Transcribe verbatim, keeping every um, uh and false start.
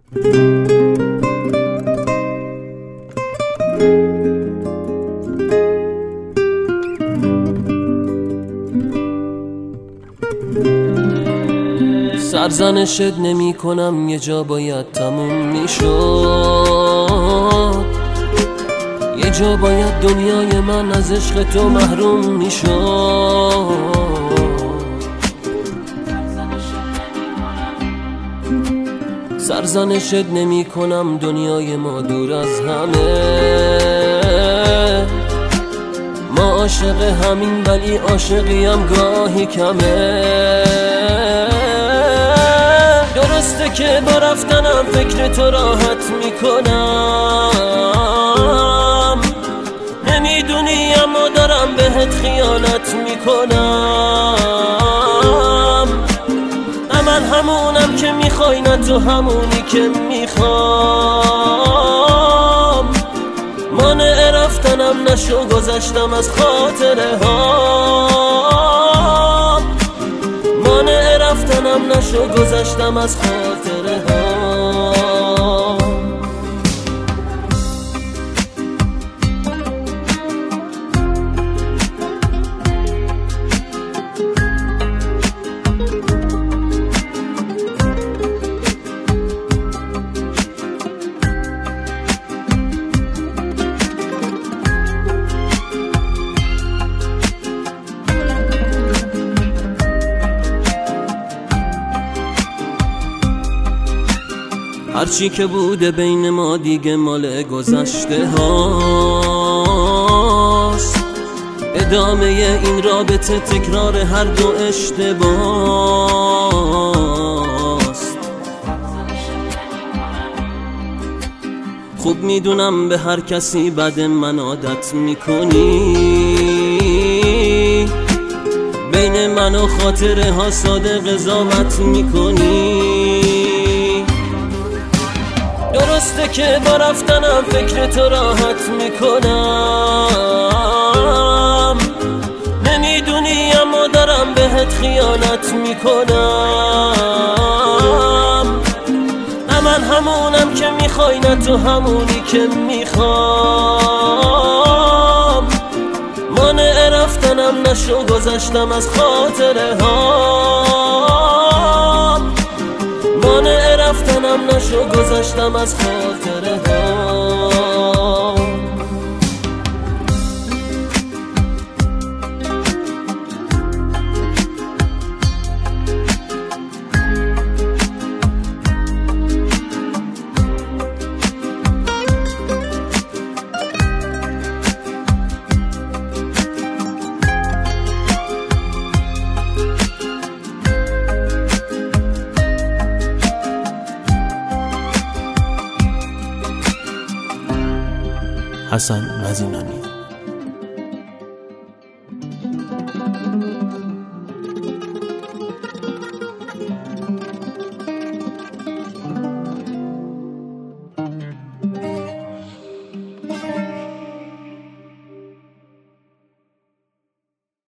سرزنشت نمی کنم، یه جا باید تموم می شد، یه جا باید دنیای من از عشق تو محروم می شد. سرزنشت نمی کنم، دنیای ما دور از همه، ما عاشق همین ولی عاشقیم گاهی کمه. درسته که با رفتنم فکر تو راحت میکنم، نمیدونی اما دارم بهت خیانت میکنم. من همونم که میخوای نه تو همونی که میخوام. مانع رفتنم نشو، گذشتم از خاطره ها. مانع رفتنم نشو، گذشتم از خاطره ها. هرچی که بوده بین ما دیگه مال گذشته هاست، ادامه این رابطه تکرار هر دو اشتباست. خوب میدونم به هر کسی بعد من عادت میکنی، بین من و خاطره ها ساده قضاوت میکنی. درسته که با رفتنم فکر تو راحت میکنم، نمیدونی اما دارم بهت خیانت میکنم. نه من همونم که میخوای نه تو همونی که میخوام. مانع رفتنم نشو، گذشتم از خاطره ها. مانع رفتنم نشو، گذشتم از خاطره ها. حسن مزینانی.